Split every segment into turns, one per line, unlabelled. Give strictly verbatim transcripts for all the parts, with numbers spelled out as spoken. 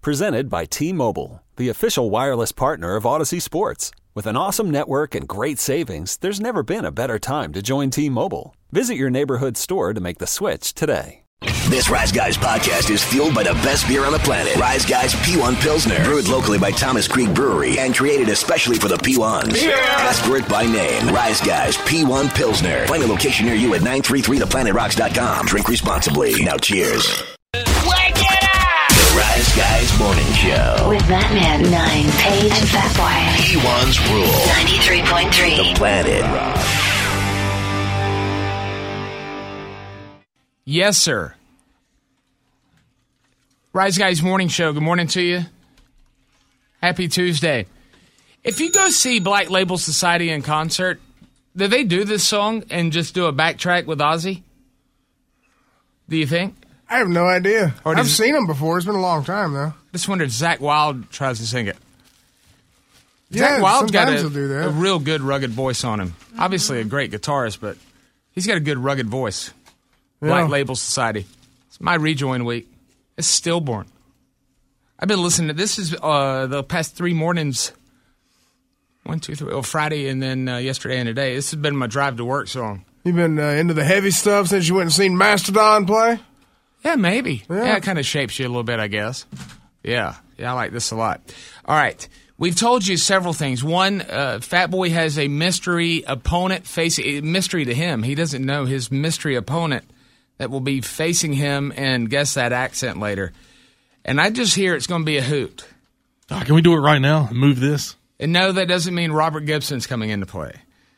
Presented by T-Mobile, the official wireless partner of Odyssey Sports. With an awesome network and great savings, there's never been a better time to join T-Mobile. Visit your neighborhood store to make the switch today.
This Rise Guys podcast is fueled by the best beer on the planet. Rise Guys P one Pilsner. Brewed locally by Thomas Creek Brewery and created especially for the P ones. Yeah. Ask for it by name. Rise Guys P one Pilsner. Find a location near you at nine three three the planet rocks dot com. Drink responsibly. Now cheers. Wake it up! The Rise Guys Morning Show.
With Batman, Nine, Paige, and Fat Boy.
P one's Rule.
ninety-three point three.
The Planet Rock.
Yes, sir. Rise Guys Morning Show. Good morning to you. Happy Tuesday. If you go see Black Label Society in concert, do they do this song and just do a backtrack with Ozzy? Do you think?
I have no idea.
Or
I've
does-
seen them before. It's been a long time, though.
Just wonder if Zach Wilde tries to sing it.
Yeah,
Zach Wilde's got
sometimes
a,
he'll do that.
a real good rugged voice on him. Obviously a great guitarist, but he's got a good rugged voice. Black
Yeah.
Label Society. It's my rejoin week. It's stillborn. I've been listening to this is uh, the past three mornings. One, two, three. Oh, Friday and then uh, yesterday and today. This has been my drive to work song.
You've been uh, into the heavy stuff since you went and seen Mastodon play?
Yeah, maybe.
Yeah.
Yeah, it kind of shapes you a little bit, I guess. Yeah. Yeah, I like this a lot. All right. We've told you several things. One, uh, Fat Boy has a mystery opponent facing, mystery to him. He doesn't know his mystery opponent that will be facing him, and guess that accent later. And I just hear it's going to be a hoot.
Oh, can we do it right now and move this?
And no, that doesn't mean Robert Gibson's coming into play.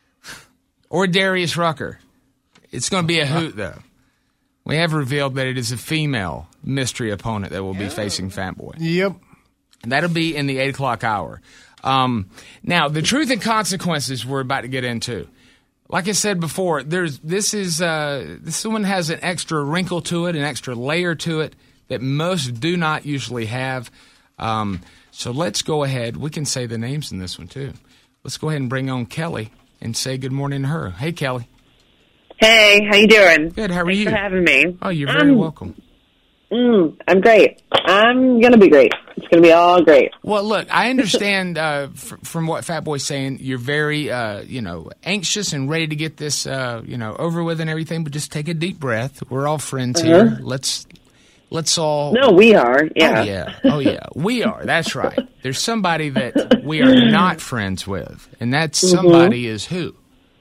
Or Darius Rucker. It's going to be a hoot, though. We have revealed that it is a female mystery opponent that will be facing Fat Boy.
Yep.
And that'll be in the eight o'clock hour. Um, now, the truth and consequences we're about to get into. Like I said before, there's this is uh, this one has an extra wrinkle to it, an extra layer to it that most do not usually have. Um, so let's go ahead. We can say the names in this one too. Let's go ahead and bring on Kelly and say good morning to her. Hey, Kelly.
Hey, how you doing?
Good. How are
Thanks
you?
for having me.
Oh, you're very
Um,
welcome.
Mm, I'm great. I'm gonna be great. It's gonna be all great.
Well, look, I understand uh, f- from what Fat Boy's saying, you're very, uh, you know, anxious and ready to get this, uh, you know, over with and everything. But just take a deep breath. We're all friends
Uh-huh.
here. Let's, let's all.
No, we are. Yeah.
Oh yeah. Oh yeah. We are. That's right. There's somebody that we are not friends with, and that somebody is who?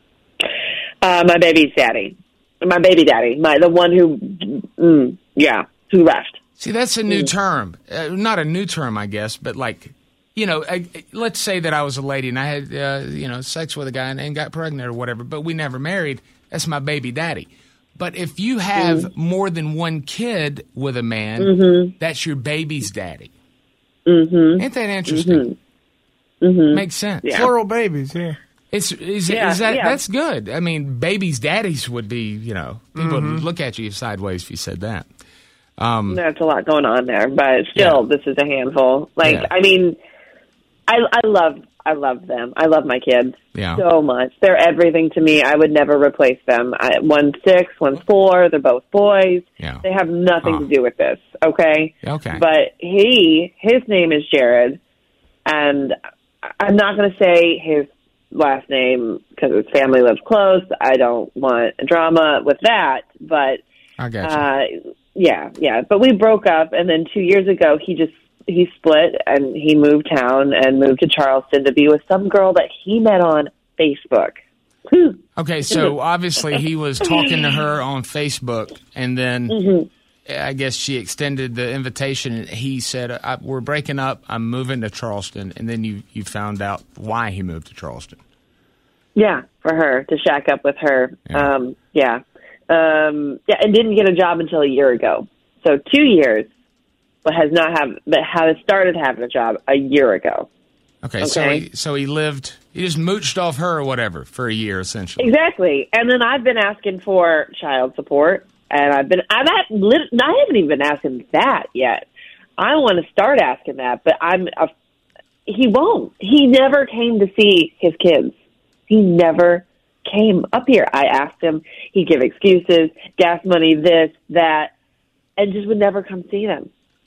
Uh, my baby's daddy. My baby daddy. My the one who. Mm, yeah. Who left?
See, that's a new term. Uh, not a new term, I guess, but like, you know, I, let's say that I was a lady and I had, uh, you know, sex with a guy and, and got pregnant or whatever, but we never married. That's my baby daddy. But if you have mm. more than one kid with a man, mm-hmm. that's your baby's daddy.
Mm-hmm.
Ain't that interesting?
Mm-hmm. Mm-hmm.
Makes sense.
Yeah. Plural babies, yeah.
It's is,
yeah,
is that
yeah.
that's good. I mean, babies' daddies would be, you know, people
Mm-hmm.
would look at you sideways if you said that. Um,
There's a lot going on there, but still,
Yeah.
this is a handful. Like,
Yeah.
I mean, I I love I love them. I love my kids
Yeah.
so much. They're everything to me. I would never replace them. I, one's six, one's four. They're both boys.
Yeah.
They have nothing
Oh.
to do with this. Okay.
Okay.
But he, his name is Jared, and I'm not going to say his last name because his family lives close. I don't want drama with that, but
I got you.
uh, yeah, yeah. But we broke up, and then two years ago, he just he split and he moved town and moved to Charleston to be with some girl that he met on Facebook. Whew.
Okay, so obviously he was talking to her on Facebook, and then
Mm-hmm.
I guess she extended the invitation, and he said, I, we're breaking up, I'm moving to Charleston, and then you, you found out why he moved to Charleston.
Yeah, for her to shack up with her.
Yeah.
Um, yeah, um, yeah, and didn't get a job until a year ago. So two years, but has not have, but has started having a job a year ago.
Okay, so
Okay.
he, so he lived, he just mooched off her or whatever for a year, essentially.
Exactly, and then I've been asking for child support, and I've been I'm not, lit- I haven't even been asking that yet. I want to start asking that, but I'm a, he won't. He never came to see his kids. He never came up here. I asked him. He'd give excuses, gas money, this, that, and just would never come see them.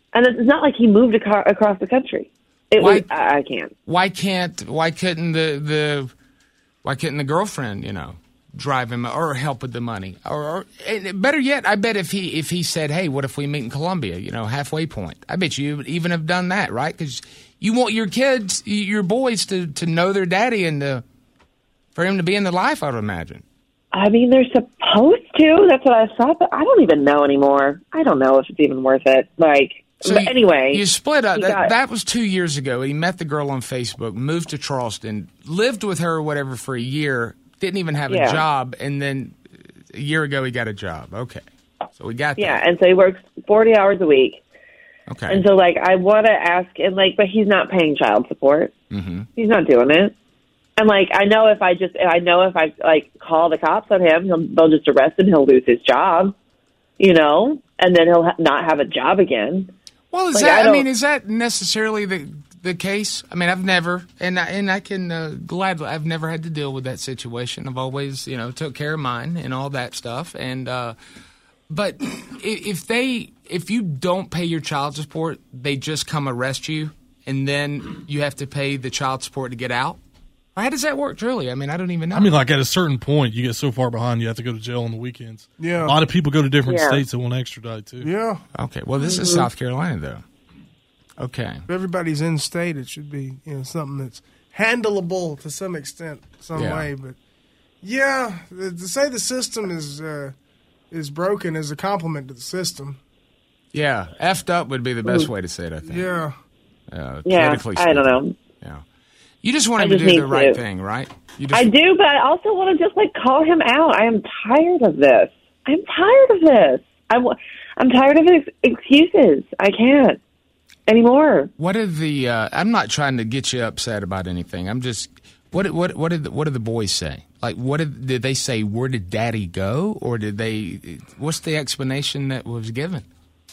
And it's not like he moved aco- across the country. It
Why-
was, I, I can't.
Why can't? Why couldn't the the? Why couldn't the girlfriend, you know, drive him or help with the money? Or, or and better yet, I bet if he if he said, "Hey, what if we meet in Columbia? You know, halfway point." I bet you would even have done that, right? Because you want your kids, your boys, to to know their daddy and to, for him to be in their life. I would imagine.
I mean, they're supposed to. That's what I thought, but I don't even know anymore. I don't know if it's even worth it. Like,
So
but
you,
anyway,
you split up.
he
That,
got-
that was two years ago. He met the girl on Facebook, moved to Charleston, lived with her or whatever for a year, didn't even have
Yeah.
a job, and then a year ago he got a job. Okay, so we got
yeah,
that.
and so he works forty hours a week.
Okay,
And so, like, I want to ask, and like, but he's not paying child support.
mm-hmm.
He's not doing it. And like, I know if I just, I know if I like call the cops on him, he'll, they'll just arrest him. He'll lose his job, you know, and then he'll ha- not have a job again.
Well, is
Like,
that?
I
I,
don't-
mean, is that necessarily the the case? I mean, I've never, and I, and I can uh, gladly, I've never had to deal with that situation. I've always, you know, took care of mine and all that stuff. And uh, but i- if they, if you don't pay your child support, they just come arrest you, and then you have to pay the child support to get out. How does that work, truly? I mean, I don't even know.
I mean, like at a certain point, you get so far behind, you have to go to jail on the weekends.
Yeah.
A lot of people go to different
Yeah.
states that won't extradite too.
Yeah.
okay, well, this is South Carolina, though. Okay.
If everybody's in state, it should be you know something that's handleable to some extent, some
Yeah.
way. But yeah, to say the system is uh, is broken is a compliment to the system.
Yeah, effed up would be the best way to say it, I think.
Yeah.
Uh,
Yeah,
politically
I don't
speaking.
know.
Yeah. You just want
I
him to
just
do
need
the right
to.
thing, right? You just,
I do, but I also want to just like call him out. I am tired of this. I'm tired of this. I'm, I'm tired of his excuses. I can't anymore.
What are the? Uh, I'm not trying to get you upset about anything. I'm just. What did- what what did the, what did the boys say? Like, what did did they say? Where did Daddy go? Or did they? What's the explanation that was given?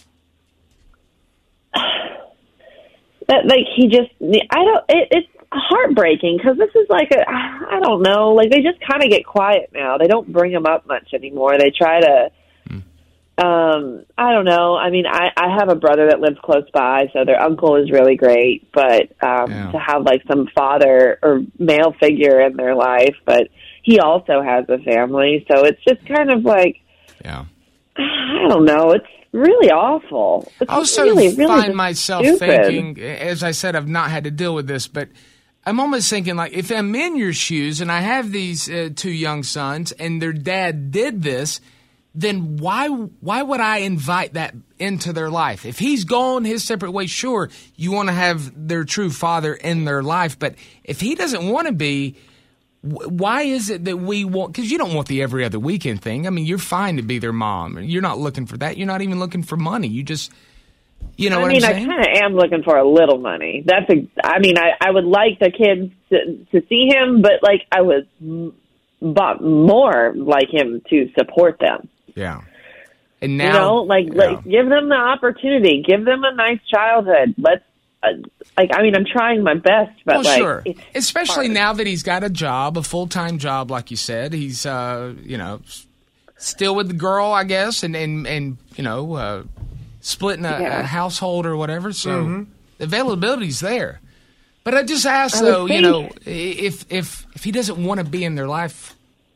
That like he just. I don't. It, it's heartbreaking because this is like a. I don't know. Like they just kind of get quiet now. They don't bring him up much anymore. They try to. Um, I don't know. I mean, I, I have a brother that lives close by, so their uncle is really great. But um,
Yeah.
to have like some father or male figure in their life, but he also has a family, so it's just kind of like
Yeah.
I don't know. It's really awful. It's
I also
really, really
find
just
myself
stupid.
thinking, as I said, I've not had to deal with this, but I'm almost thinking like if I'm in your shoes and I have these uh, two young sons and their dad did this, then why why would I invite that into their life? If he's gone his separate way, sure, you want to have their true father in their life, but if he doesn't want to be, wh- why is it that we want, because you don't want the every other weekend thing. I mean, you're fine to be their mom. You're not looking for that. You're not even looking for money. You just, you know
I
what
mean,
I'm
I
saying?
kind of am looking for a little money. That's a. I mean, I, I would like the kids to, to see him, but like I would, m- but more like him to support them.
Yeah. And now,
you know, like,
yeah.
like give them the opportunity, give them a nice childhood. Let's, uh, like, I mean, I'm trying my best, but
well,
like,
sure.
it's
Especially
hard.
now that he's got a job, a full time job, like you said. He's, uh, you know, s- still with the girl, I guess, and and, and you know, uh, splitting a,
Yeah.
a household or whatever. So
Mm-hmm.
the availability's there. But I just ask
I would
though, you
think-
know, if if if he doesn't want to be in their life,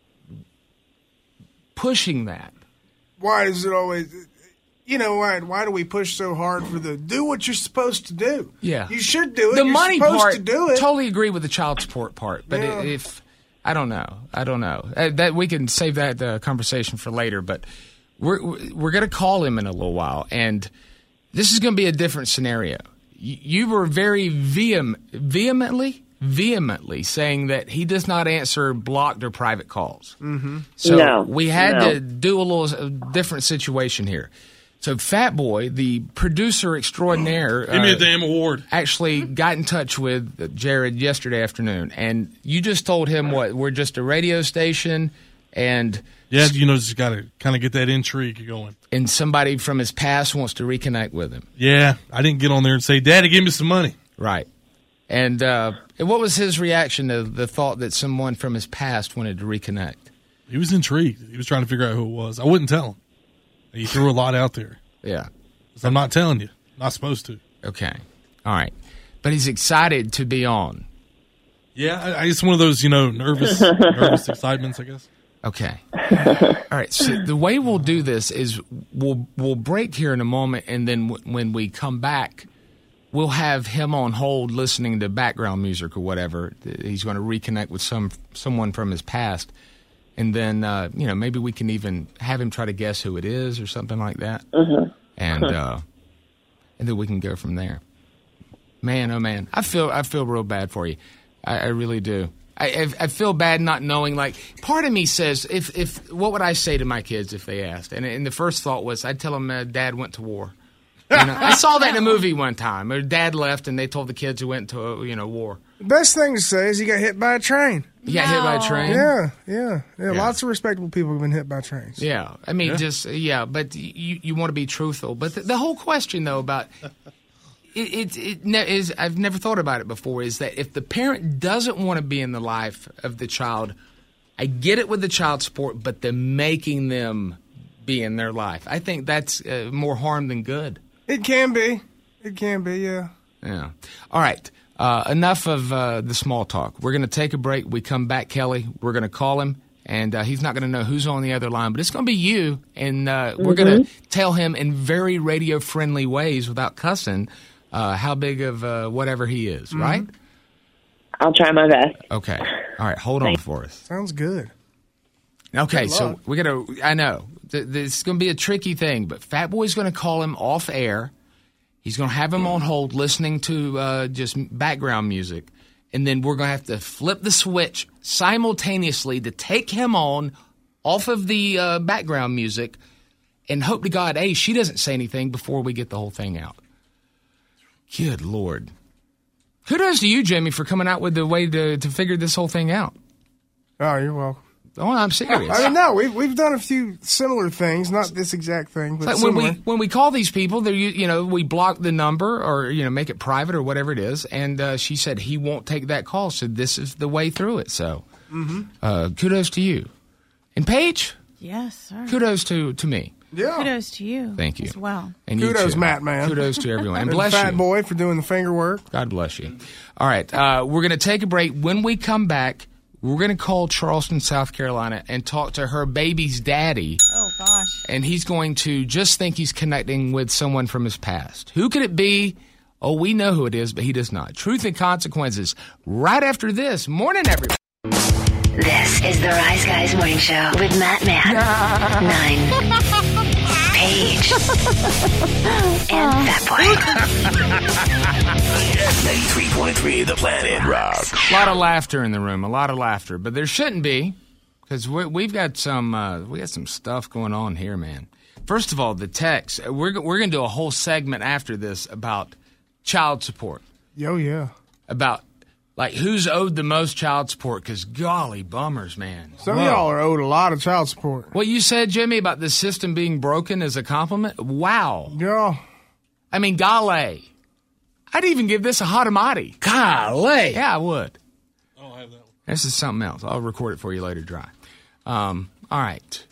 pushing that.
Why is it always? You know why? Why do we push so hard for the do what you're supposed to do?
Yeah,
you should do it.
The
you're
money
supposed
part,
to do it.
totally agree with the child support part. But
Yeah.
if I don't know, I don't know uh, that we can save that uh, conversation for later. But we're we're going to call him in a little while, and this is going to be a different scenario. You, you were very vehem- vehemently, vehemently saying that he does not answer blocked or private calls. Mm-hmm. So
No,
we had
no.
to do a little uh, different situation here. So Fat Boy, the producer extraordinaire,
Give me
uh,
a damn award.
actually got in touch with Jared yesterday afternoon, and you just told him what we're just a radio station, and
Yeah, you know, just got to kind of get that intrigue going.
and somebody from his past wants to reconnect with him,
Yeah, I didn't get on there and say, Daddy, give me some money.
right? And uh, and what was his reaction to the thought that someone from his past wanted to reconnect?
He was intrigued. He was trying to figure out who it was. I wouldn't tell him. He threw a lot out there.
Yeah,
So I'm not telling you. Not supposed to.
Okay. All right. But he's excited to be on.
Yeah, I, I, it's one of those, you know, nervous, nervous excitements, I guess.
Okay. All right. So the way we'll do this is we'll we'll break here in a moment, and then w- when we come back, we'll have him on hold listening to background music or whatever. He's going to reconnect with some someone from his past, and then uh, you know maybe we can even have him try to guess who it is or something like that,
Uh-huh.
and uh, and then we can go from there. Man, oh man, I feel I feel real bad for you. I, I really do. I, I, I feel bad not knowing. Like, part of me says, if if what would I say to my kids if they asked? And, and the first thought was, I'd tell them uh, Dad went to war. You know, I saw that in a movie one time. Or Dad left, and they told the kids who went to a, you know war.
The best thing to say is he got hit by a train.
You got hit by a train.
Yeah, yeah, yeah.
Yeah.
Lots of respectable people have been hit by trains.
Yeah, I mean, just yeah. But you you want to be truthful. But the, the whole question though about it, it, it ne- is I've never thought about it before. Is that if the parent doesn't want to be in the life of the child, I get it with the child support, but the making them be in their life, I think that's uh, more harm than good.
It can be. It can be. Yeah.
Yeah. All right. Uh, enough of uh, the small talk. We're going to take a break. We come back, Kelly. We're going to call him, and uh, he's not going to know who's on the other line, but it's going to be you, and uh, we're going to tell him in very radio-friendly ways without cussing uh, how big of uh, whatever he is, mm-hmm. right?
I'll try my best.
Okay. All right. Hold on for us.
Sounds good.
Okay.
Good
So
luck.
we're going to – I know. Th- this is going to be a tricky thing, but Fat Boy's going to call him off air. He's going to have him on hold listening to uh, just background music, and then we're going to have to flip the switch simultaneously to take him on off of the uh, background music and hope to God, A, she doesn't say anything before we get the whole thing out. Good Lord. Kudos to you, Jimmy, for coming out with the way to, to figure this whole thing out.
Oh, you're welcome.
Oh, I'm serious.
I mean, no, we've we've done a few similar things, not this exact thing, but
Like when
similar.
we when we call these people, they you know we block the number or you know make it private or whatever it is, and uh, she said he won't take that call, so this is the way through it. So,
Mm-hmm.
uh, kudos to you, and Paige,
Yes, sir.
kudos to to me.
Yeah.
Kudos to you.
Thank you
As well.
And you
Kudos,
too.
Matt, man.
Kudos to everyone, and
And
bless
Fat
you.
Boy for doing the finger work.
God bless you. All right, uh, we're going to take a break. When we come back, we're going to call Charleston, South Carolina, and talk to her baby's daddy.
Oh, gosh.
And he's going to just think he's connecting with someone from his past. Who could it be? Oh, we know who it is, but he does not. Truth and Consequences right after this. Morning, everyone.
This is the Rise Guys Morning Show with Matt Mann, Nine, Paige, and Fat Boy.
ninety-three point three The Planet Rock.
A lot of laughter in the room, a lot of laughter, but there shouldn't be because we've got some uh, we got some stuff going on here, man. First of all, the text. We're we're going to do a whole segment after this about child support,
Yo, yeah.
about like who's owed the most child support. Because golly bummers, man.
Some
Whoa.
of y'all are owed a lot of child support.
What you said, Jimmy, about the system being broken is a compliment. Wow.
Yeah.
I mean, golly. I'd even give this a hotamati. Golly. Yeah, I would.
I don't have that one.
This is something else. I'll record it for you later dry. Um, all right.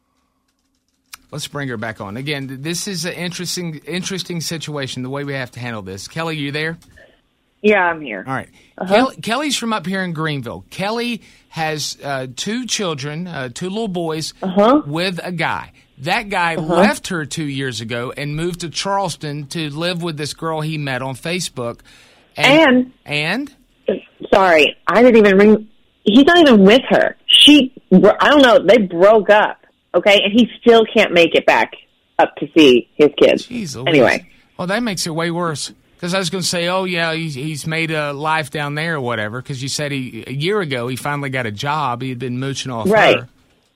Let's bring her back on. Again, this is an interesting interesting situation, the way we have to handle this. Kelly, you there?
Yeah, I'm here.
All right. Kelly, Kelly's from up here in Greenville. Kelly has uh, two children, uh, two little boys,
Uh-huh.
with a guy. That guy left her two years ago and moved to Charleston to live with this girl he met on Facebook.
And-
and
Sorry, I didn't even ring. He's not even with her. She, I don't know. They broke up. Okay, and he still can't make it back up to see his kids.
Jeez Louise.
Anyway,
Well, that makes it way worse. Because I was going to say, oh, yeah, he's, he's made a life down there or whatever. Because you said he a year ago he finally got a job. He had been mooching off
Right.
her.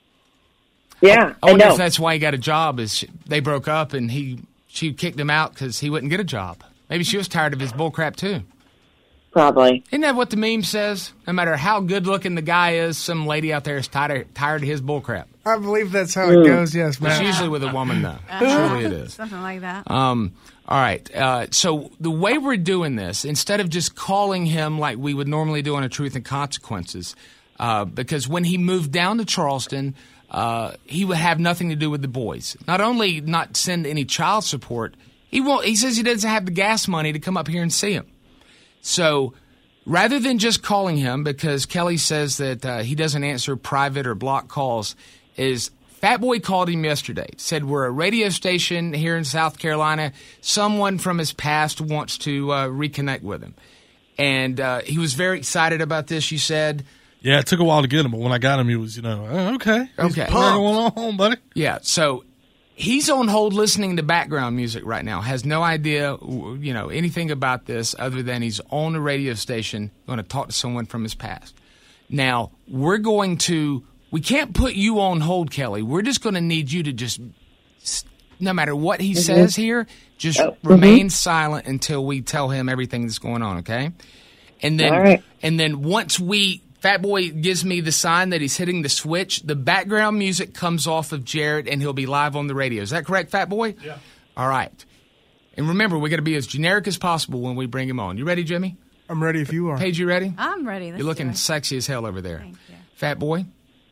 yeah,
I
I
wonder
know.
if that's why he got a job. Is she, they broke up and he she kicked him out because he wouldn't get a job. Maybe she was tired of his bullcrap too.
Probably.
Isn't that what the meme says? No matter how good looking the guy is, some lady out there is tired tired of his bullcrap.
I believe that's how
Mm.
it goes, yes,
It's
man.
usually with a woman though. Truly it is.
Something like that.
Um, all right. Uh, so the way we're doing this, instead of just calling him like we would normally do on a Truth and Consequences, uh, because when he moved down to Charleston, uh, he would have nothing to do with the boys. Not only not send any child support, He won't. He says he doesn't have the gas money to come up here and see him. So rather than just calling him, because Kelly says that uh, he doesn't answer private or block calls, is Fat Boy called him yesterday, said we're a radio station here in South Carolina. Someone from his past wants to uh, reconnect with him. And uh, he was very excited about this, you said.
Yeah, it took a while to get him, but when I got him, he was, you know, oh, okay.
Okay.
What's going on, buddy?
Yeah, so he's on hold listening to background music right now, has no idea, you know, anything about this other than he's on the radio station going to talk to someone from his past. Now, we're going to, we can't put you on hold, Kelly. We're just going to need you to just, no matter what he mm-hmm. says here, just oh. remain mm-hmm. silent until we tell him everything that's going on, okay? And then,
All right.
and then once we, Fat Boy gives me the sign that he's hitting the switch, the background music comes off of Jared, and he'll be live on the radio. Is that correct, Fat Boy?
Yeah.
All right. And remember, we're going to be as generic as possible when we bring him on. You ready, Jimmy?
I'm ready if you are.
Paige, you ready?
I'm ready. Let's
You're looking
do it.
sexy as hell over there.
Thank you.
Fat Boy.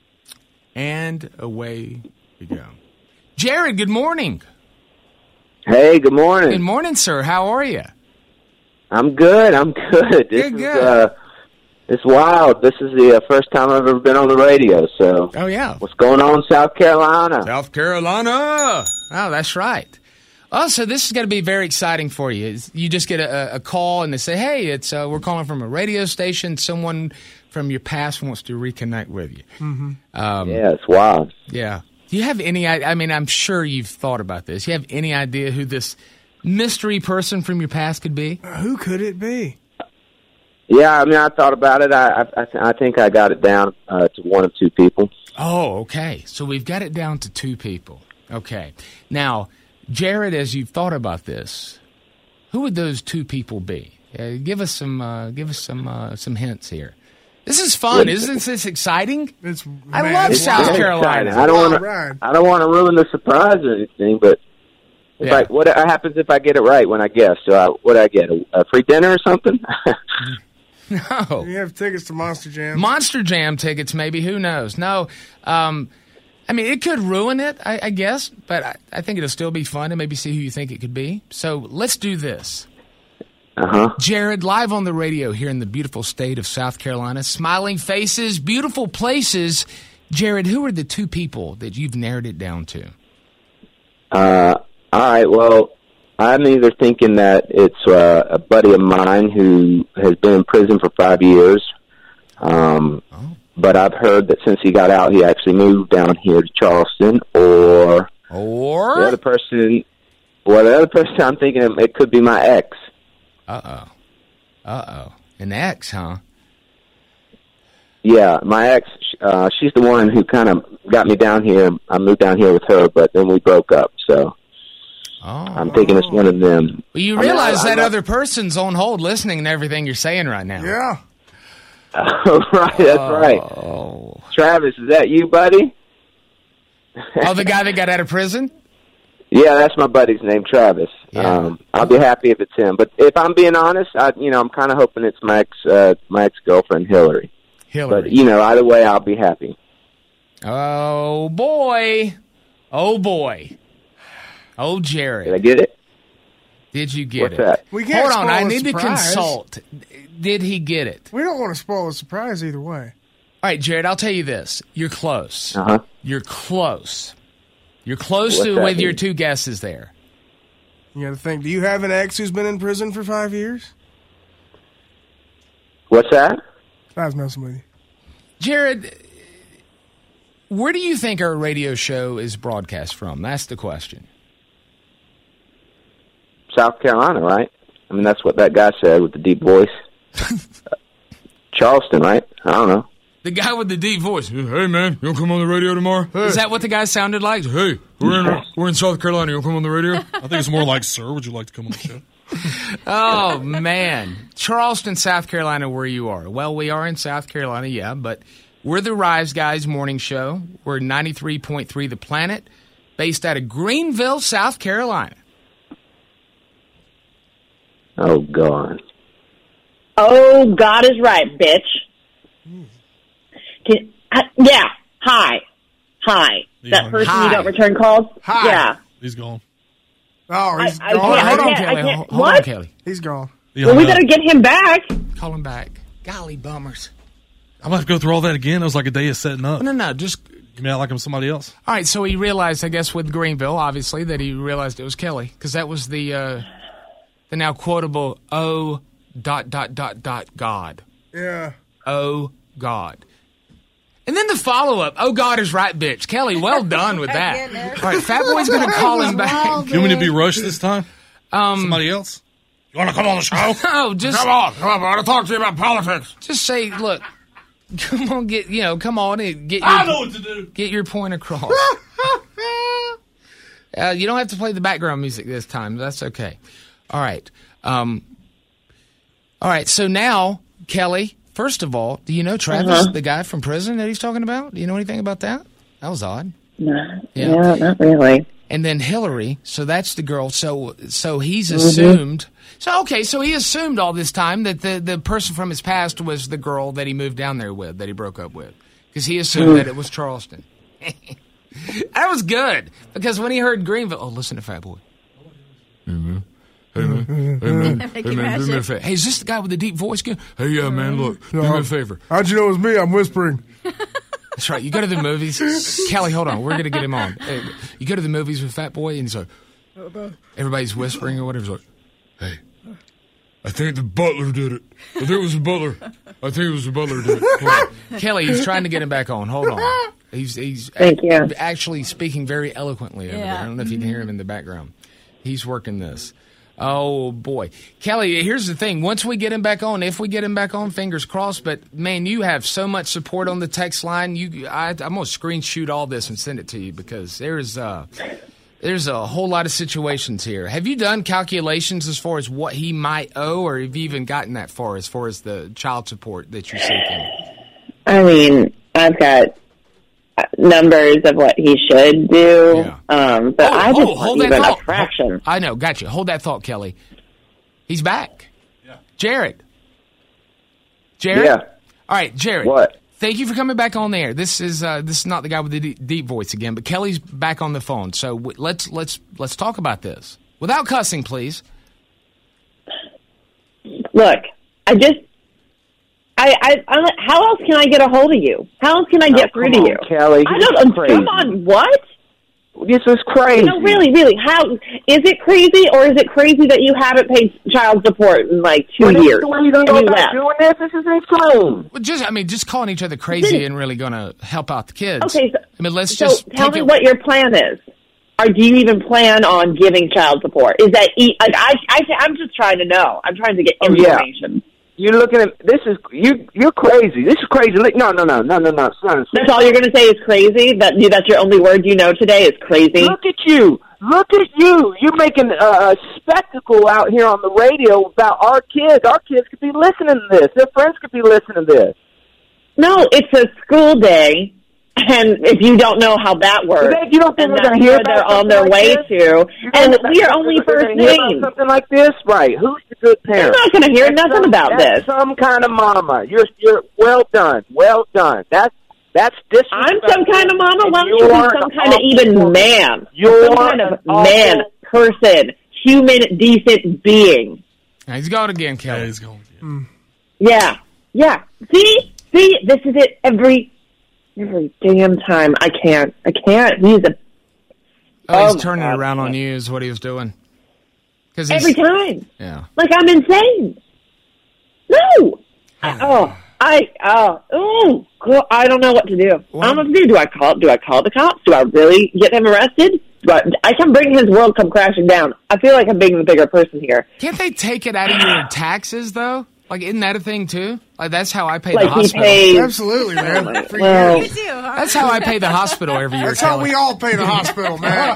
And away we go. Jared, good morning.
Hey, good morning.
Good morning, sir. How are you?
I'm good. I'm good. This
Good,
is,
good.
Uh, it's wild. This is the uh, first time I've ever been on the radio. So,
Oh, yeah.
what's going on in South Carolina?
South Carolina. Oh, that's right. Oh, so this is going to be very exciting for you. It's- You just get a, a call and they say, hey, it's uh, we're calling from a radio station. Someone from your past wants to reconnect with you. Mm-hmm. Um,
Yeah, it's wild.
Yeah. Do you have any I I mean, I'm sure you've thought about this. You have any idea who this mystery person from your past could be?
Uh, who could it be?
Yeah, I mean, I thought about it. I I, I, th- I think I got it down uh, to one of two people.
Oh, okay. So we've got it down to two people. Okay. Now, Jared, as you've thought about this, who would those two people be? Uh, give us some uh, give us some uh, some hints here. This is fun, isn't this exciting?
It's
I
man,
love
it's
South
wild.
Carolina.
I don't want
Wild
to.
ride.
I don't want to ruin the surprise or anything, but if
Yeah.
I, what happens if I get it right when I guess? So, I, what I get? A, a free dinner or something?
No.
You have tickets to Monster Jam.
Monster Jam tickets, maybe. Who knows? No. Um, I mean, it could ruin it, I, I guess, but I, I think it'll still be fun to maybe see who you think it could be. So let's do this.
Uh huh.
Jared, live on the radio here in the beautiful state of South Carolina. Smiling faces, beautiful places. Jared, who are the two people that you've narrowed it down to?
Uh, all right. Well, I'm either thinking that it's uh, a buddy of mine who has been in prison for five years, um,
Oh.
but I've heard that since he got out, he actually moved down here to Charleston. Or the
Or?
other person, well, the other person I'm thinking of, it could be my ex.
Uh-oh. Uh-oh. An ex, huh?
Yeah, my ex. Uh, she's the one who kind of got me down here. I moved down here with her, but then we broke up. So
Oh.
I'm thinking it's one of them.
Well, you
I mean, I-
realize
I
that
love-
other person's on hold listening to everything you're saying right now.
Yeah.
right, that's right.
Oh.
Travis, is that you, buddy?
Oh, the guy that got out of prison?
Yeah, that's my buddy's name, Travis.
Yeah.
Um, I'll be happy if it's him. But if I'm being honest, I, you know, I'm kind of hoping it's my ex, uh, my ex-girlfriend, Hillary.
Hillary.
But, you know, either way, I'll be happy.
Oh, boy. Oh, boy. Oh, Jared.
Did I get it?
Did you get
What's
it?
that?
We can't
Hold on,
spoil
I
the
need to
surprise.
consult. Did he get it?
We don't want to spoil the surprise either way.
All right, Jared, I'll tell you this. You're close.
Uh-huh.
You're close. You're close
What's
to
that
with your
mean?
two guesses there.
You got to think, do you have an ex who's been in prison for five years?
What's that?
I was messing with you.
Jared, where do you think our radio show is broadcast from? That's the question.
South Carolina, right? I mean, that's what that guy said with the deep voice. Charleston, right? I don't know.
The guy with the deep voice. Hey, man, you want to come on the radio tomorrow? Is that what the guy sounded like? Hey, we're in, we're in South Carolina. You want to come on the radio?
I think it's more like, sir, would you like to come on the show?
Oh, man. Charleston, South Carolina, where you are. Well, we are in South Carolina, yeah, but we're the Rise Guys morning show. We're ninety-three point three The Planet, based out of Greenville, South Carolina.
Oh, God.
Oh, God is right, bitch. Can, uh, yeah. Hi. Hi.
Yeah.
That person
Hi.
you don't return calls?
Hi.
Yeah.
He's gone.
Oh, he's
I- I
gone.
Hold,
can't-
hold on,
I can't-
Kelly.
I can't-
Hold, hold
what?
on, Kelly.
He's gone.
Yeah,
Well, we
uh,
better get him back.
Call him back. Golly bummers.
I'm gonna have to go through all that again. It was like a day of setting up.
No, no, just
Give me out like I'm somebody else.
all right. So he realized, I guess, with Greenville, obviously, that he realized it was Kelly because that was the uh, the now quotable "Oh dot dot dot dot God."
Yeah.
Oh God. And then the follow up, oh God is right, bitch. Kelly, well done with that. All right, Fat Boy's going to call him back.
You want me to be rushed this time?
Um,
Somebody else? You want to come on the show?
No, just
Come on, come on. I want to talk to you about politics.
just say, look, come on, get you know, come on and get your,
I know what to do.
get your point across. uh, you don't have to play the background music this time. That's okay. All right. Um, all right. So now, Kelly, first of all, do you know Travis,
Uh-huh.
the guy from prison that he's talking about? Do you know anything about that? That was odd.
No,
Yeah.
yeah, not really.
And then Hillary, so that's the girl. So so he's
Mm-hmm.
assumed. So okay, so he assumed all this time that the, the person from his past was the girl that he moved down there with, that he broke up with, because he assumed
Mm.
that it was Charleston. That was good because when he heard Greenville, oh, listen to Fat Boy. Hey man, hey man, hey man, hey man, do me a favor. Hey, is this the guy with the deep voice? Hey, yeah, man, look, do me a favor.
How'd you know it was me? I'm whispering.
That's right. You go to the movies. Kelly, hold on. We're going to get him on. Hey, you go to the movies with Fat Boy, and he's like, everybody's whispering or whatever. He's like, hey, I think the butler did it. I think it was the butler. I think it was the butler did it. Hold on. Kelly, he's trying to get him back on. Hold on. He's he's
Thank you.
actually speaking very eloquently over
Yeah.
there. I don't know if you can hear him in the background. He's working this. Oh, boy. Kelly, here's the thing. Once we get him back on, if we get him back on, fingers crossed, but, man, you have so much support on the text line. You, I, I'm going to screenshot all this and send it to you because there's, uh, there's a whole lot of situations here. Have you done calculations as far as what he might owe, or have you even gotten that far as far as the child support that you're seeking?
I mean, I've got numbers of what he should do,
Yeah.
um, but
Oh,
I just
oh,
want
hold that
even a
thought.
fraction.
I know, gotcha. Hold that thought, Kelly. He's back. Yeah. Jared. Jared?
Yeah.
All right, Jared.
What?
Thank you for coming back on the air. This is uh, this is not the guy with the deep, deep voice again, but Kelly's back on the phone. So w- let's let's let's talk about this without cussing, please.
Look, I just, I, I, I'm, like, how else can I get a hold of you? How else can I get
Oh,
through
come
to
on,
you?
Kelly,
I
this
don't.
is crazy.
Come on, what?
This is crazy.
No, really, really. How is it crazy, or is it crazy that you haven't paid child support in like two
Well, this is
years?
the way you're gonna
and
go
you
about
left?
doing this? This is insane.
Well, just I mean, just calling each other crazy and really going to help out the kids.
Okay, so,
I mean, let's
so
just
tell
take
me
it-
what your plan is. Or do you even plan on giving child support? Is that e- like I, I? I'm just trying to know. I'm trying to get
Oh, yeah.
information.
You're looking at this is you. You're crazy. This is crazy. Li- No, no, no, no, no, no. Son,
That's all you're going to say is crazy. That you, that's your only word you know today is crazy.
Look at you. Look at you. You're making a, a spectacle out here on the radio about our kids. Our kids could be listening to this. Their friends could be listening to this.
No, it's a school day, and if you don't know how that works,
But if you don't think
and
they're
that's
going to hear
where
about
they're on
something
their
like
way
this?
to,
You're
and
gonna-
we are only
they're
first
gonna hear about
names.
something like this, right? Who's the good
I'm
parent?
not going to hear
That's
nothing
some-
about
that's
this.
Some kind of mama. You're you're well done. Well done. That's that's disrespectful.
I'm some kind of mama.
And
Why don't you
you're
be some
an
kind of
awful
even
woman.
man?
You're
Some kind of
an awful-
man, person, human, decent being.
He's gone again, Kelly.
Yeah, he's going.
Mm.
Yeah, yeah. See, see, this is it. Every, every damn time. I can't. I can't. He's a
Oh, he's
Oh, my
turning
God.
it around on you is what he was doing. Cause he's,
every time.
Yeah.
Like I'm insane. No. I, oh, I. Oh, oh. God, I don't know what to do. I don't know what to do. Do I call? Do I call the cops? Do I really get him arrested? Do I, I can bring his world come crashing down. I feel like I'm being the bigger person here.
Can't they take it out of your taxes though? Like, isn't that a thing too? Like, that's how I pay
Like
the
he
hospital.
pays.
Absolutely, man. For
Well,
years.
You do, huh?
That's how I pay the hospital every year.
That's how
Kelly.
we all pay the hospital, man.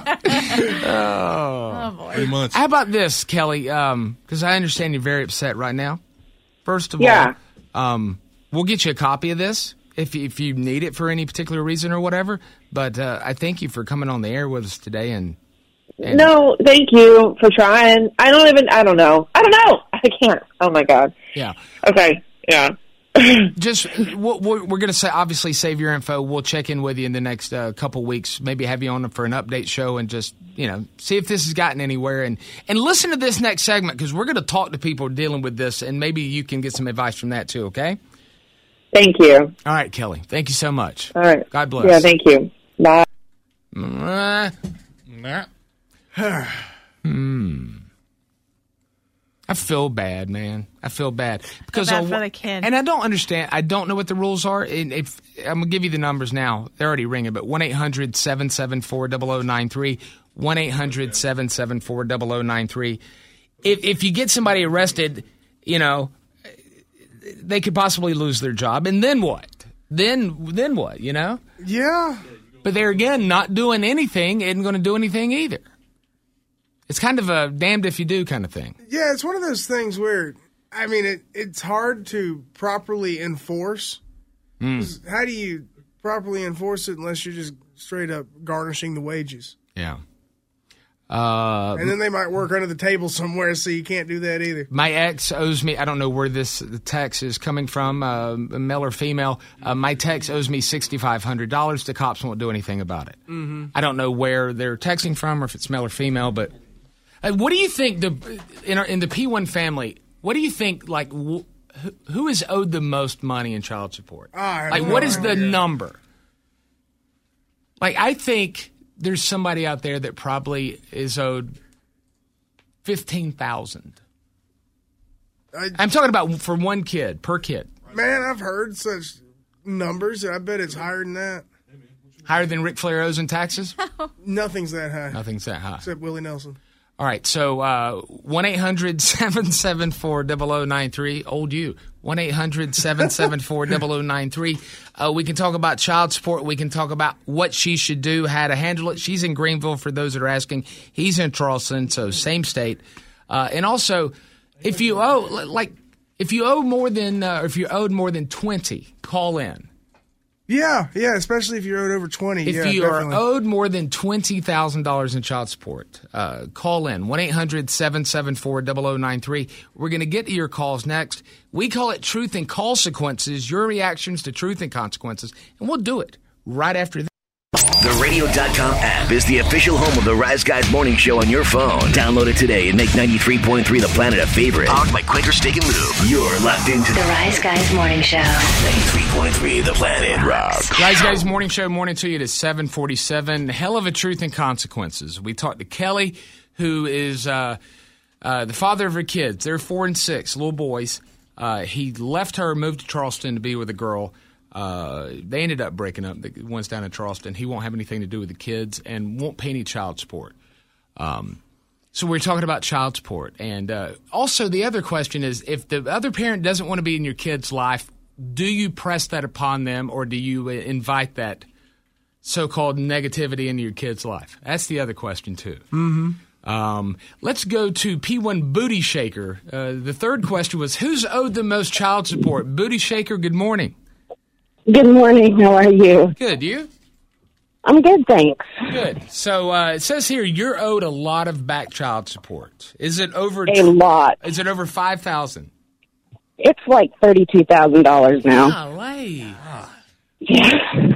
Oh, boy.
Pretty much.
How about this, Kelly? Because I understand you're very upset right now. First of
Yeah.
all, um, we'll get you a copy of this if you, if you need it for any particular reason or whatever. But uh, I thank you for coming on the air with us today. And, and
No, thank you for trying. I don't even. I don't know. I don't know. I can't. Oh my God.
yeah,
Okay. Yeah.
just we'll, we're, we're going to say, obviously, save your info. We'll check in with you in the next uh, couple weeks, maybe have you on for an update show and just, you know, see if this has gotten anywhere. And, and listen to this next segment because we're going to talk to people dealing with this, and maybe you can get some advice from that too, okay?
Thank you.
All right, Kelly. Thank you so much.
All right.
God bless.
Yeah, thank you. Bye.
Uh, hmm. I feel bad, man. I feel bad because
Feel bad
I,
for the kid.
and I don't understand. I don't know what the rules are. And if I'm gonna give you the numbers now, they're already ringing. But one eight hundred seven seven four zero zero nine three, one eight hundred seven seven four zero zero nine three. If if you get somebody arrested, you know, they could possibly lose their job, and then what? Then then what? You know?
Yeah.
But they're again not doing anything. Isn't going to do anything either. It's kind of a damned if you do kind of thing.
Yeah, it's one of those things where, I mean, it, it's hard to properly enforce.
Mm.
How do you properly enforce it unless you're just straight up garnishing the wages?
Yeah. Uh,
and then they might work under the table somewhere, so you can't do that either.
My ex owes me, I don't know where this the text is coming from, uh, male or female. Uh, my text owes me six thousand five hundred dollars. The cops won't do anything about it.
Mm-hmm.
I don't know where they're texting from or if it's male or female, but uh, what do you think the in, our, in the P one family, what do you think, like, wh- who is owed the most money in child support?
Oh, I
like,
have
what
no
is the
idea.
number? Like, I think there's somebody out there that probably is owed fifteen thousand dollars. I'm talking about for one kid, per kid.
Man, I've heard such numbers. I bet it's higher than that.
Higher than Ric Flair owes in taxes?
Nothing's that high.
Nothing's that high.
Except Willie Nelson.
All right, so uh, one eight hundred seven seven four zero zero nine three, old you, one eight hundred seven seven four zero zero nine three. Uh, we can talk about child support. We can talk about what she should do, how to handle it. She's in Greenville, for those that are asking. He's in Charleston, so same state. Uh, and also, if you owe, like, if you owe more than, uh, if you're owed more than twenty, call in.
Yeah, yeah, especially if you're owed over twenty.
If
yeah,
you
definitely.
are owed more than twenty thousand dollars in child support, uh, call in, one eight hundred seven seven four zero zero nine three. We're going to get to your calls next. We call it Truth and Consequences, your reactions to truth and consequences, and we'll do it right after this.
The radio dot com app is the official home of the Rise Guys Morning Show on your phone. Download it today and make ninety-three point three The Planet a favorite. Powered by Quaker Steak and Lube. You're locked into
The Rise Guys Morning Show.
ninety-three point three The Planet Rock.
Rise Guys Morning Show, morning to you. It is seven forty-seven. Hell of a Truth and Consequences. We talked to Kelly, who is uh, uh, the father of her kids. They're four and six, little boys. Uh, he left her, moved to Charleston to be with a girl. Uh, they ended up breaking up. The one's down in Charleston. He won't have anything to do with the kids and won't pay any child support. Um, so we're talking about child support. And uh, also the other question is, if the other parent doesn't want to be in your kid's life, do you press that upon them, or do you invite that so-called negativity into your kid's life? That's the other question, too.
Mm-hmm.
Um, let's go to P one Booty Shaker. Uh, the third question was, who's owed the most child support? Booty Shaker, good morning.
Good morning. How are you?
Good. You?
I'm good, thanks.
Good. So uh, it says here you're owed a lot of back child support. Is it over?
A lot.
Is it over five thousand?
It's like thirty-two thousand dollars now.
Golly.
Yeah.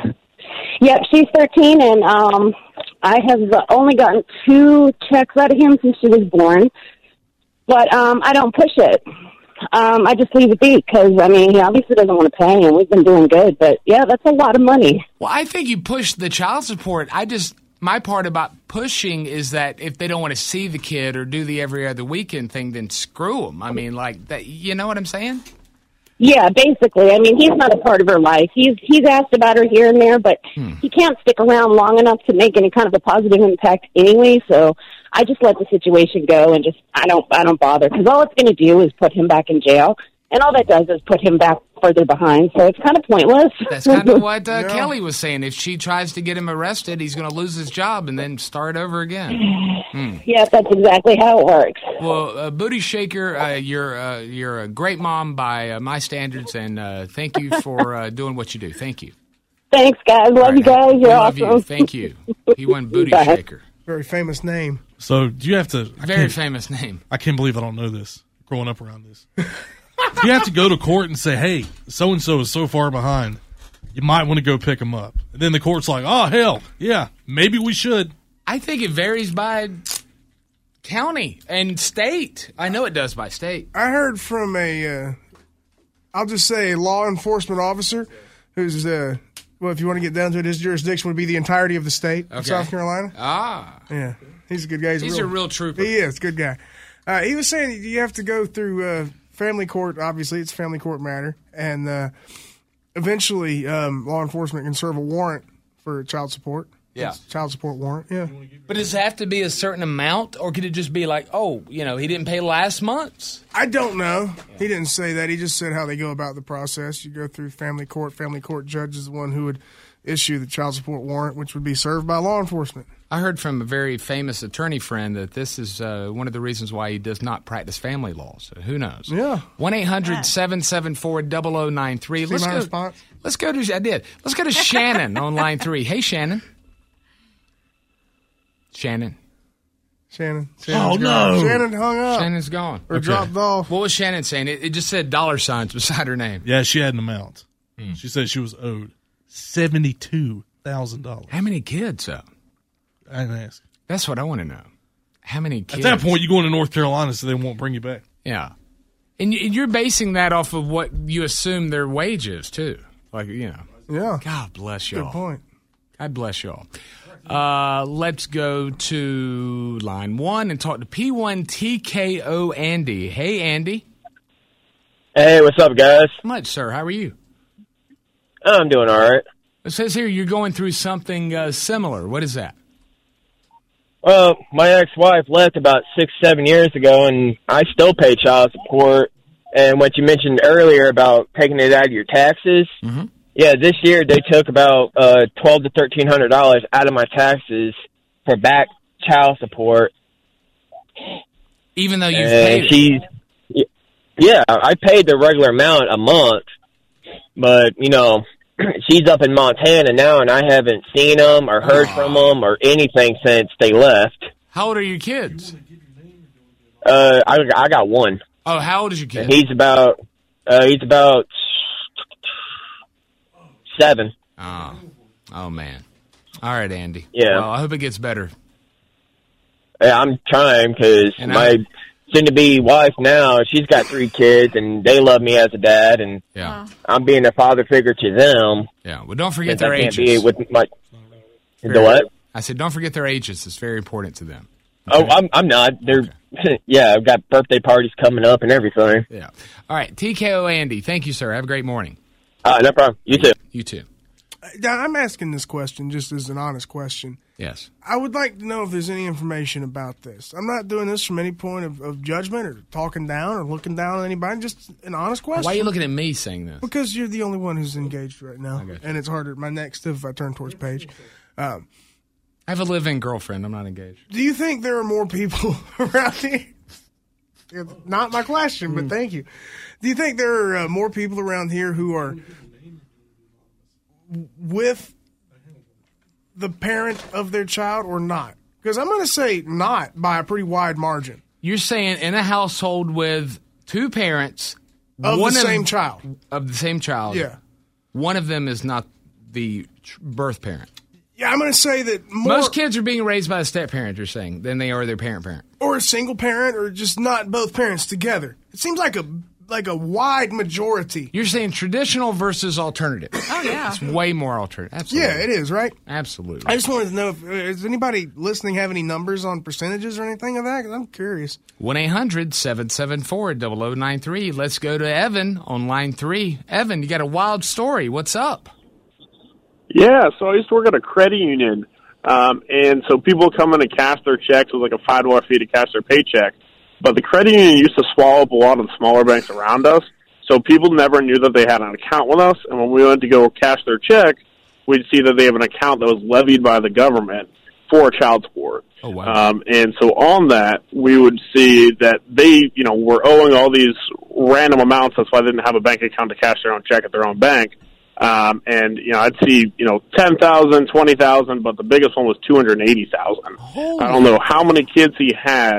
Yep. She's thirteen, and um, I have only gotten two checks out of him since she was born. But um, I don't push it. Um, I just leave it be because, I mean, he obviously doesn't want to pay, and we've been doing good. But, yeah, that's a lot of money.
Well, I think you push the child support. I just, my part about pushing is that if they don't want to see the kid or do the every other weekend thing, then screw them. I mean, like, that. You know what I'm saying?
Yeah, basically. I mean, he's not a part of her life. He's he's asked about her here and there, but
Hmm.
he can't stick around long enough to make any kind of a positive impact anyway. So I just let the situation go and just I don't I don't bother because all it's going to do is put him back in jail, and all that does is put him back further behind. So it's kind of pointless.
That's kind of what uh, Kelly was saying. If she tries to get him arrested, he's going to lose his job and then start over again. Hmm.
Yeah, that's exactly how it works.
Well, uh, Booty Shaker, uh, you're uh, you're a great mom by uh, my standards, and uh, thank you for uh, doing what you do. Thank you.
Thanks, guys. Love
All
you
right.
guys.
We
You're
love
awesome.
you. Thank you. He won Booty
Bye.
Shaker.
Very famous name.
So do you have to? I
Very
can't-
famous name.
I can't believe I don't know this. Growing up around this, You have to go to court and say, hey, so-and-so is so far behind. You might want to go pick them up. And then the court's like, oh, hell, yeah, maybe we should.
I think it varies by county and state. I know it does by state.
I heard from a, uh, I'll just say, a law enforcement officer who's, uh, well, if you want to get down to it, his jurisdiction would be the entirety of the state of
Okay.
South Carolina.
Ah.
Yeah, he's a good guy. He's,
He's
a,
a
real,
real trooper.
He is, good guy. Uh, he was saying you have to go through uh, family court. Obviously, it's a family court matter. And uh, eventually, um, law enforcement can serve a warrant for child support.
Yeah.
It's a child support warrant, yeah.
But does it have to be a certain amount, or could it just be like, oh, you know, he didn't pay last month's?
I don't know. He didn't say that. He just said how they go about the process. You go through family court. Family court judge is the one who would issue the child support warrant, which would be served by law enforcement.
I heard from a very famous attorney friend that this is uh, one of the reasons why he does not practice family law. So who knows?
Yeah.
one eight hundred seven seven four zero zero nine three.
See
Let's
my
go,
response?
let's go to, I did. Let's go to Shannon on line three. Hey, Shannon. Shannon.
Shannon.
Oh,
Shannon's
no.
gone. Shannon hung up.
Shannon's gone.
Or dropped off.
What was Shannon saying? It, it just said dollar signs beside her name.
Yeah, she had an amount. She said she was owed seventy-two thousand dollars.
How many kids, though?
I didn't ask.
That's what I want to know. How many kids?
At that point, you go into North Carolina, so they won't bring you back.
Yeah. And you- you're basing that off of what you assume their wage is, too. Like, you know.
Yeah.
God bless y'all.
Good point.
God bless y'all. Uh, let's go to line one and talk to P one T K O Andy. Hey, Andy.
Hey, what's up, guys?
Much, sir. How are you?
I'm doing all right.
It says here you're going through something uh, similar. What is that?
Well, my ex-wife left about six, seven years ago, and I still pay child support. And what you mentioned earlier about taking it out of your taxes,
mm-hmm.
yeah, this year they took about uh, twelve to thirteen hundred dollars out of my taxes for back child support.
Even though you've
and
paid
she's,
it.
Yeah, I paid the regular amount a month, but, you know, she's up in Montana now, and I haven't seen them or heard
Aww.
from them or anything since they left.
How old are your kids?
Uh, I, I got one.
Oh, how old is your kid?
And he's about, uh, he's about seven.
Oh, oh man. All right, Andy.
Yeah.
Well, I hope it gets better.
Yeah, I'm trying because
And
my
I-
soon-to-be wife now, she's got three kids, and they love me as a dad, and
Yeah.
I'm being a father figure to them.
Yeah. Well, don't forget
since
their
I can't
ages.
be with my.
Very-
The what?
I said, don't forget their ages. It's very important to them.
Oh, I'm I'm not. They're yeah. I've got birthday parties coming up and everything.
Yeah. All right, T K O Andy. Thank you, sir. Have a great morning.
Uh, no problem. You too.
You too.
Now, I'm asking this question just as an honest question.
Yes.
I would like to know if there's any information about this. I'm not doing this from any point of, of judgment or talking down or looking down on anybody. Just an honest question.
Why are you looking at me saying this?
Because you're the only one who's engaged right now,
I got you.
and it's harder. My next if I turn towards Paige. Um,
I have a live-in girlfriend. I'm not engaged.
do you think there are more people around here? It's not my question, but thank you. Do you think there are uh, more people around here who are with the parent of their child or not? Because I'm going to say not by a pretty wide margin.
You're saying in a household with two parents
Of
one
the same child.
of the same child.
Yeah.
One of them is not the tr- birth parent.
Yeah, I'm going to say that more,
Most kids are being raised by a step parent. You're saying than they are their parent parent.
or a single parent, or just not both parents together. It seems like a like a wide majority.
You're saying traditional versus alternative.
Oh, yeah.
It's way more alternative. Absolutely.
Yeah, it is, right?
Absolutely.
I just wanted to know if uh, does anybody listening have any numbers on percentages or anything of that? 'Cause I'm curious.
one eight hundred seven seven four zero zero nine three. Let's go to Evan on line three. Evan, you got a wild story. What's up?
Yeah, so I used to work at a credit union, um, and so people come in and cash their checks with like a five dollar fee to cash their paycheck. But the credit union used to swallow up a lot of the smaller banks around us, so people never knew that they had an account with us, and when we went to go cash their check, we'd see that they have an account that was levied by the government for child support.
Oh, wow.
Um, and so on that, we would see that they, you know, were owing all these random amounts. That's why they didn't have a bank account to cash their own check at their own bank. Um, and, you know, I'd see, you know, ten thousand, twenty thousand, but the biggest one was two hundred eighty thousand. I don't know how many kids he had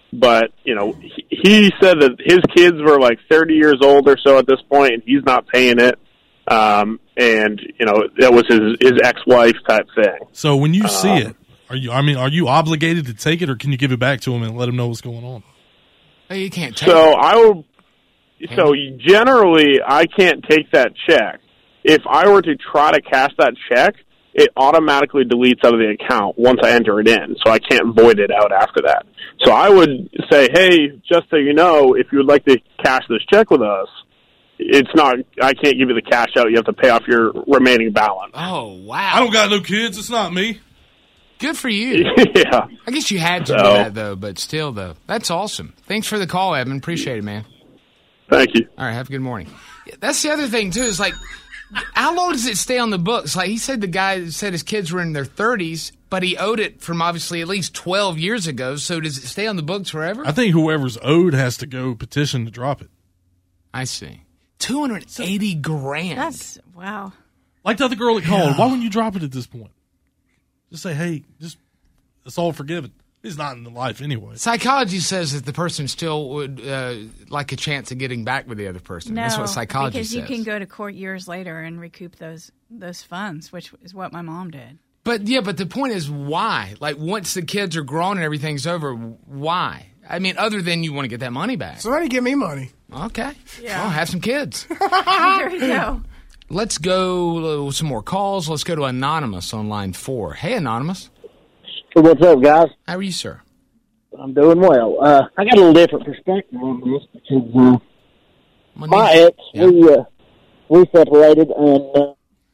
But, you know, he, he said that his kids were like thirty years old or so at this point, and he's not paying it. Um, and, you know, that was his, his ex-wife type thing.
So when you see
Um,
it, are you, I mean, are you obligated to take it, or can you give it back to him and let him know what's going on?
Hey, you can't take
So
it.
I would, so generally I can't take that check. If I were to try to cash that check, it automatically deletes out of the account once I enter it in, so I can't void it out after that. So I would say, hey, just so you know, if you would like to cash this check with us, it's not, I can't give you the cash out. You have to pay off your remaining balance.
Oh, wow.
I don't got no kids. It's not me.
Good for you.
Yeah.
I guess you had to
So-
do that, though, but still, though. That's awesome. Thanks for the call, Evan. Appreciate it, man.
Thank you.
All right, have a good morning. That's the other thing, too, is like, how long does it stay on the books? Like, he said the guy said his kids were in their thirties, but he owed it from obviously at least twelve years ago, so does it stay on the books forever?
I think whoever's owed has to go petition to drop it.
I see. two hundred eighty grand.
That's, wow.
Like the other girl that called. Why wouldn't you drop it at this point? Just say, hey, just it's all forgiven. He's not in the life anyway.
Psychology says that the person still would uh, like a chance of getting back with the other person.
No,
That's what psychology
because
says.
you can go to court years later and recoup those those funds, which is what my mom did.
But yeah, but the point is why? Like once the kids are grown and everything's over, why? I mean, other than you want to get that money back.
Somebody give me money.
Okay.
Yeah.
Well, have some kids.
There you go.
Let's go uh, some more calls. Let's go to Anonymous on line four. Hey, Anonymous.
So what's up, guys?
How are you, sir?
I'm doing well. Uh, I got a little different perspective on this because uh,
Money.
my ex,
Yeah.
we uh, we separated, and uh,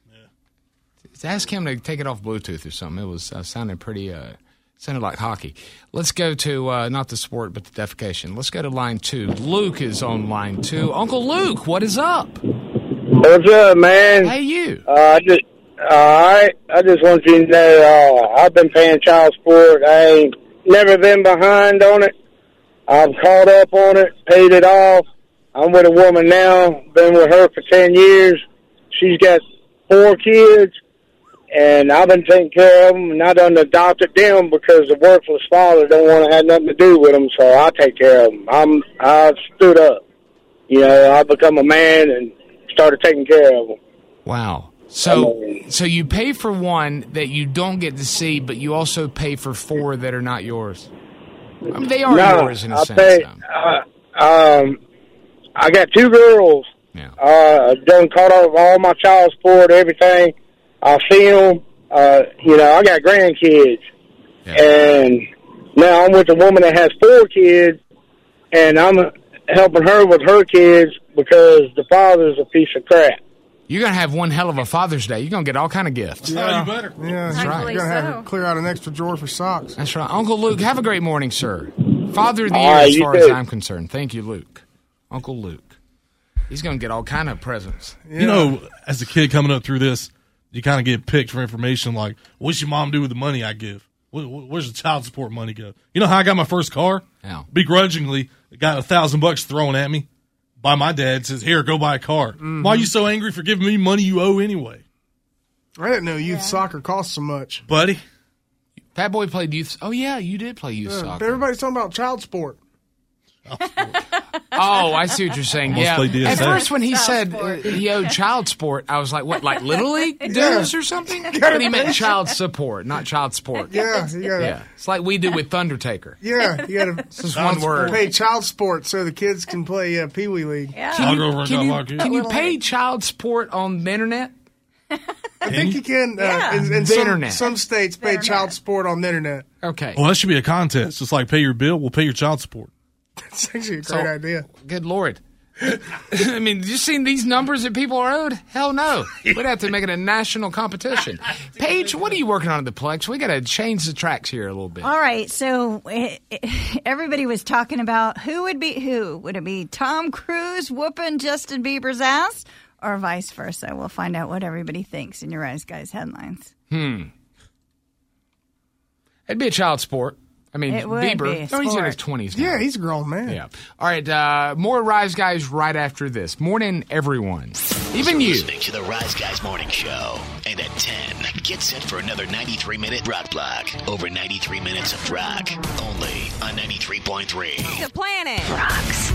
Ask him to take it off Bluetooth or something. It was uh, sounded pretty, uh, sounded like hockey. Let's go to, uh, not the sport, but the defecation. Let's go to line two. Luke is on line two. Uncle Luke, what is up?
What's up, man?
Hey, you.
Uh, I just, all right. I just want you to know, uh, I've been paying child support. I ain't never been behind on it. I've caught up on it, paid it off. I'm with a woman now. Been with her for ten years. She's got four kids, and I've been taking care of them. And I done adopted them because the worthless father don't want to have nothing to do with them. So I take care of them. I'm, I've stood up. You know, I've become a man and started taking care of them.
Wow. So, so you pay for one that you don't get to see, but you also pay for four that are not yours. I mean, they are
No,
yours in a
I
sense.
pay,
though.
uh, um, I got two girls.
Yeah.
Uh, I've done caught off all my child support, everything. I see them. Uh, you know, I got grandkids. And now I'm with a woman that has four kids, and I'm helping her with her kids because the father's a piece of crap.
You're going to have one hell of a Father's Day. You're going to get all kind of gifts.
Yeah, you better. Yeah,
That's right.
You're going to have to clear out an extra drawer for socks.
That's right. Uncle Luke, have a great morning, sir. Father of the
All
year
right,
as
you
far as
too.
I'm concerned. Thank you, Luke. Uncle Luke. He's going to get all kind of presents.
You know, as a kid coming up through this, you kind of get picked for information like, what's your mom do with the money I give? Where, where's the child support money go? You know how I got my first car?
How?
Begrudgingly, got a thousand bucks thrown at me by my dad. Says, here, go buy a car.
Mm-hmm.
Why are you so angry for giving me money you owe anyway?
I didn't know youth soccer costs so much.
Buddy.
Fat Boy played youth. Oh, yeah, you did play youth
Yeah, but
soccer.
everybody's talking about child support.
Oh, I see what you're saying.
Almost
Yeah.
played D S A.
At first, when he
Child
said uh,
support.
he owed child support, I was like, what, like Little League dues
Yeah.
or something? But he meant child support, not child sport.
Yeah, you gotta,
Yeah. It's like we do with Thundertaker.
yeah, you got
This is
to
one word.
pay child support so the kids can play uh, Pee Wee League.
Yeah.
I'll go over and
Can
got
you,
my kid.
can you pay child support on the internet?
I think you can. Uh,
Yeah.
in in
The
some,
internet.
some states, pay child support on the internet.
Okay.
Well, that should be a contest. Just like pay your bill, we'll pay your child support.
That's actually a great
So-
idea.
Good Lord. I mean, you seen these numbers that people are owed? Hell no. We'd have to make it a national competition. Paige, what are you working on at the Plex? We got to change the tracks here a little bit.
All right, so eh, eh, everybody was talking about who would be who. Would it be Tom Cruise whooping Justin Bieber's ass, or vice versa? We'll find out what everybody thinks in your Rise Guys headlines.
Hmm. It'd be a child sport. I mean,
It would
Bieber.
be a
Oh, he's in
sport.
his twenties now.
Yeah, he's a grown man.
Yeah. All right. Uh, more Rise Guys right after this. Morning, everyone. Even
You're
you.
listening to the Rise Guys Morning Show. And at ten, get set for another ninety-three minute rock block. Over ninety-three minutes of rock. Only on ninety-three point three.
The Planet
Rocks.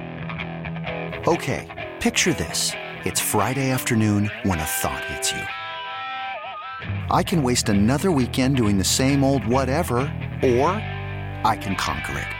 Okay, picture this. It's Friday afternoon when a thought hits you. I can waste another weekend doing the same old whatever, or I can conquer it.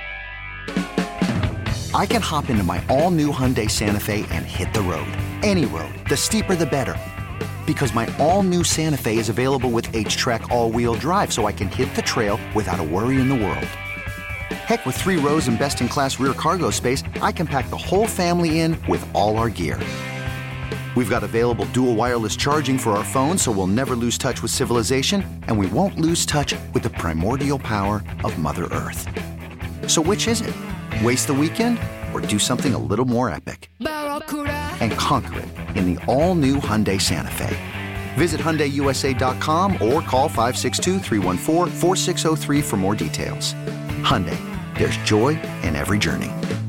I can hop into my all-new Hyundai Santa Fe and hit the road. Any road. The steeper, the better. Because my all-new Santa Fe is available with H-Track all-wheel drive, so I can hit the trail without a worry in the world. Heck, with three rows and best-in-class rear cargo space, I can pack the whole family in with all our gear. We've got available dual wireless charging for our phones, so we'll never lose touch with civilization, and we won't lose touch with the primordial power of Mother Earth. So which is it? Waste the weekend or do something a little more epic? And conquer it in the all-new Hyundai Santa Fe. Visit Hyundai U S A dot com or call five six two, three one four, four six zero three for more details. Hyundai, there's joy in every journey.